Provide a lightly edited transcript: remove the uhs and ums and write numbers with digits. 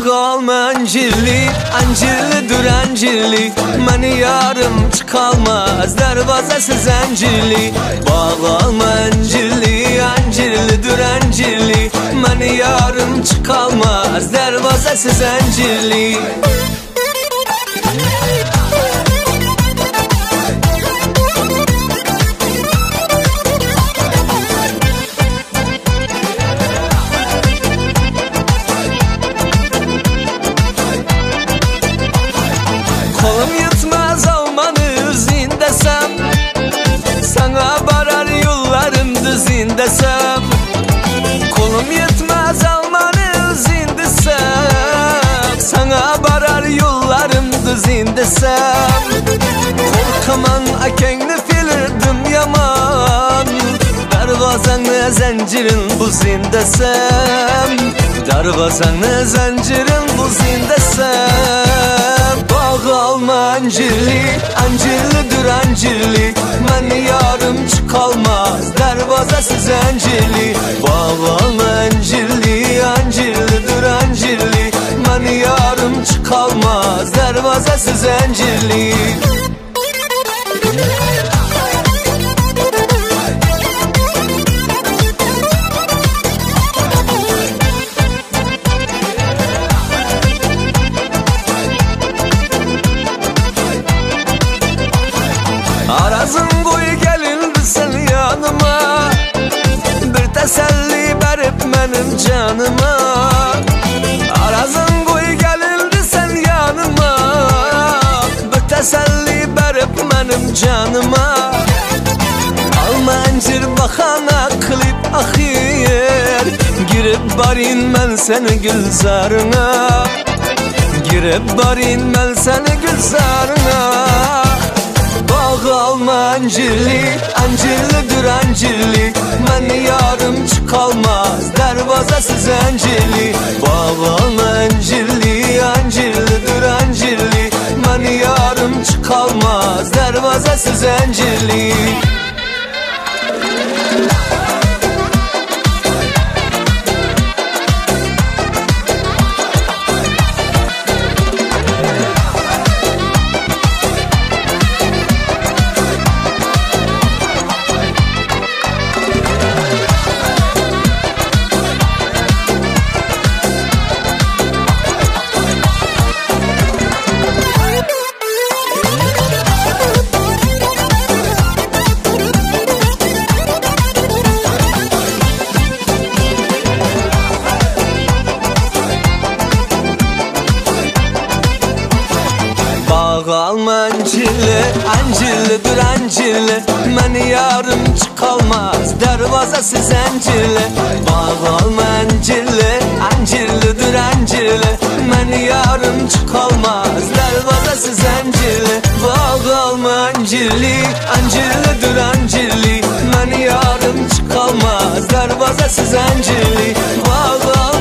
Bağalma ancirli, ancirlidir ancirli. Məni yarım çıkalmaz, darvazası zincirli. Bağalma ancirli, ancirlidir ancirli. Məni yarım çıkalmaz, darvazası zincirli. Kolum yetmez almanı üzün desem, sana barar yollarım düzün desem. Kolum yetmez almanı üzün desem, sana barar yollarım düzün desem. Korkaman akenni filirdim yaman, darvazanı zincirin buzun desem. Darvazanı zincirin buzun desem. Bağalma ancirli, ancirlidir ancirli. Məni yarım çıkalmaz, darvazası zincirli. Bağalma ancirli, ancirlidir ancirli. Məni yarım çıkalmaz, darvazası zincirli. Arazın koy gelindi sen yanıma, bir teselli verip benim canıma. Arazın koy gelindi sen yanıma, bir teselli verip benim canıma. Alma ancir bakana klip ahir, girip barin ben seni gülzarına. Girip barin ben seni gülzarına. Bağalma ancirli, ancirlidir ancirli. Məni yarım çıkalmaz, darvazası zincirli. Bağalma ancirli, ancirlidir ancirli. Məni yarım çıkalmaz, darvazası zincirli. Bağalma ancirli, ancirlidir ancirli. Məni yarım çıkalmaz, darvazası zincirli. Bağalma ancirli, ancirlidir ancirli. Məni yarım çıkalmaz, darvazası zincirli. Bağalma ancirli, ancirlidir ancirli. Məni yarım çıkalmaz, darvazası zincirli. Bağalma